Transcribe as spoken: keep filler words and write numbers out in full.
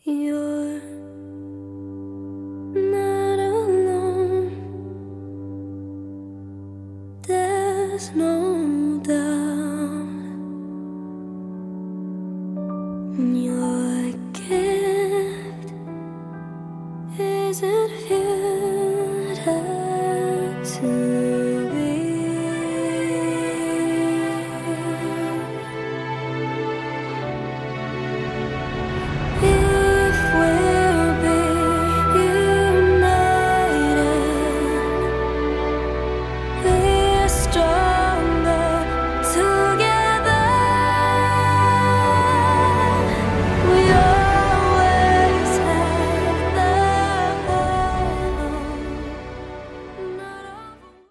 You're not alone. There's no doubt. Your gift isn't fitted to